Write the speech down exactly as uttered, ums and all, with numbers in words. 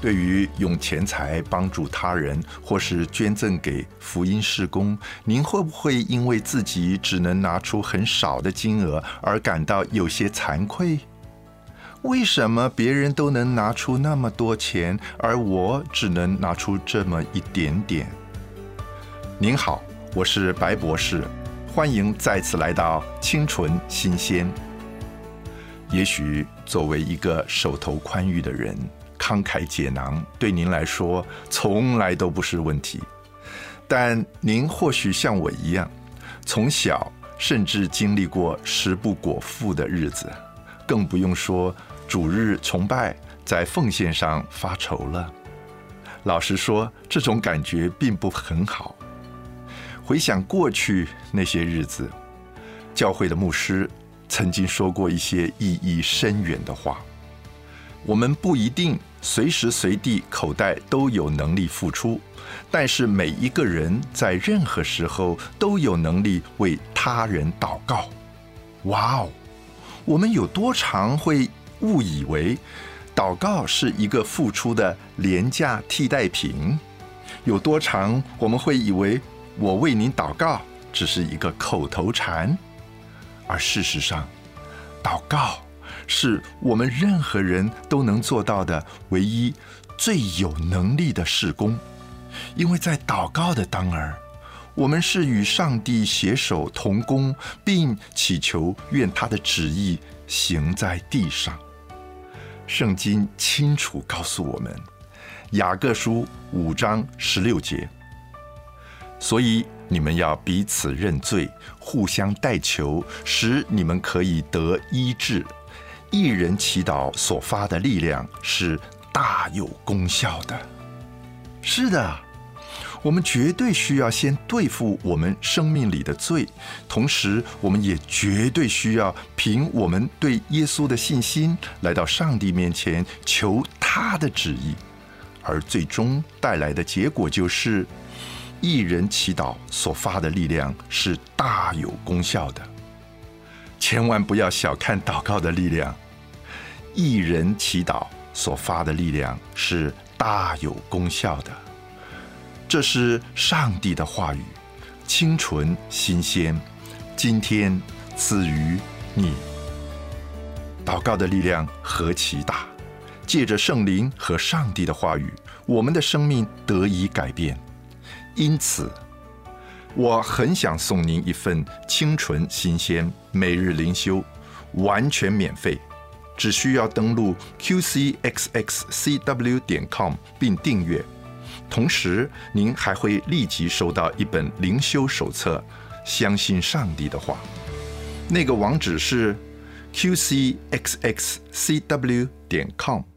对于用钱财帮助他人，或是捐赠给福音事工，您会不会因为自己只能拿出很少的金额而感到有些惭愧？为什么别人都能拿出那么多钱，而我只能拿出这么一点点？您好，我是白博士，欢迎再次来到清纯新鲜。也许作为一个手头宽裕的人，慷慨解囊对您来说从来都不是问题，但您或许像我一样，从小甚至经历过食不果腹的日子，更不用说主日崇拜在奉献上发愁了。老实说，这种感觉并不很好。回想过去那些日子，教会的牧师曾经说过一些意义深远的话。我们不一定随时随地口袋都有能力付出，但是每一个人在任何时候都有能力为他人祷告。哇哦，我们有多常会误以为祷告是一个付出的廉价替代品？有多常我们会以为我为您祷告只是一个口头禅？而事实上，祷告是我们任何人都能做到的唯一最有能力的事工。因为在祷告的当儿，我们是与上帝携手同工，并祈求愿他的旨意行在地上。圣经清楚告诉我们，雅各书五章十六节，所以你们要彼此认罪，互相代求，使你们可以得医治。一人祈祷所发的力量是大有功效的。是的，我们绝对需要先对付我们生命里的罪，同时我们也绝对需要凭我们对耶稣的信心来到上帝面前求他的旨意，而最终带来的结果就是一人祈祷所发的力量是大有功效的。千万不要小看祷告的力量，一人祈祷所发的力量是大有功效的。这是上帝的话语，清纯新鲜，今天赐予你。祷告的力量何其大！借着圣灵和上帝的话语，我们的生命得以改变。因此，我很想送您一份清纯新鲜每日灵修，完全免费，只需要登录 q c x x c w 点 com 并订阅。同时，您还会立即收到一本灵修手册，相信上帝的话。那个网址是 q c x x c w 点 com。